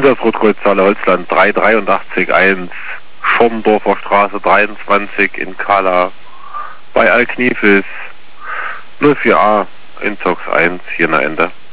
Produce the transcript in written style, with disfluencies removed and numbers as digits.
Silas Rotkreuzhalle Holzland 3881, Schorndorfer Straße 23 in Kala, bei Alknifis 04a in Zox 1 hier nach Ende.